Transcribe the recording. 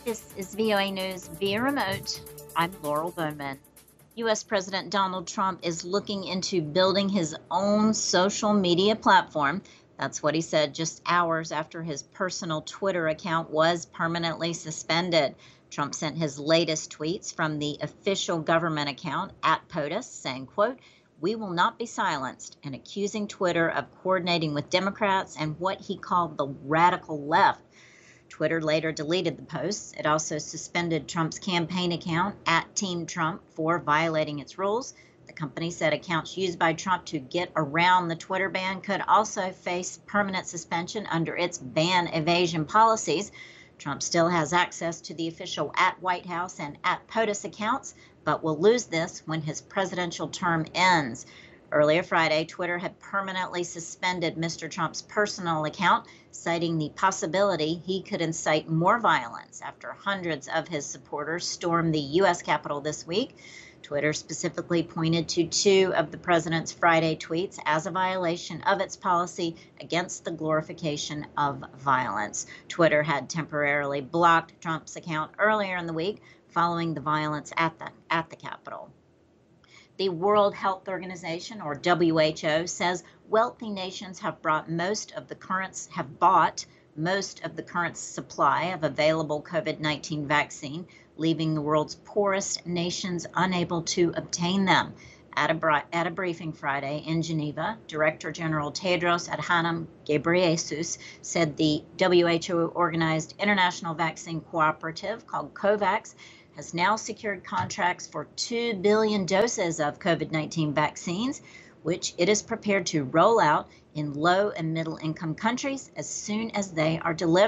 This is VOA News via remote. I'm Laurel Bowman. U.S. President Donald Trump is looking into building his own social media platform. That's what he said just hours after his personal Twitter account was permanently suspended. Trump sent his latest tweets from the official government account at POTUS saying, quote, "We will not be silenced," and accusing Twitter of coordinating with Democrats and what he called the radical left. Twitter later deleted the posts. It also suspended Trump's campaign account at Team Trump for violating its rules. The company said accounts used by Trump to get around the Twitter ban could also face permanent suspension under its ban evasion policies. Trump still has access to the official at White House and at POTUS accounts, but will lose this when his presidential term ends. Earlier Friday, Twitter had permanently suspended Mr. Trump's personal account, citing the possibility he could incite more violence after hundreds of his supporters stormed the U.S. Capitol this week. Twitter specifically pointed to two of the president's Friday tweets as a violation of its policy against the glorification of violence. Twitter had temporarily blocked Trump's account earlier in the week following the violence at the Capitol. The World Health Organization, or WHO, says wealthy nations have bought most of the current supply of available COVID-19 vaccine, leaving the world's poorest nations unable to obtain them. At a briefing Friday in Geneva, Director General Tedros Adhanom Ghebreyesus said the WHO-organized international vaccine cooperative called COVAX has now secured contracts for 2 billion doses of COVID-19 vaccines, which it is prepared to roll out in low and middle income countries as soon as they are delivered.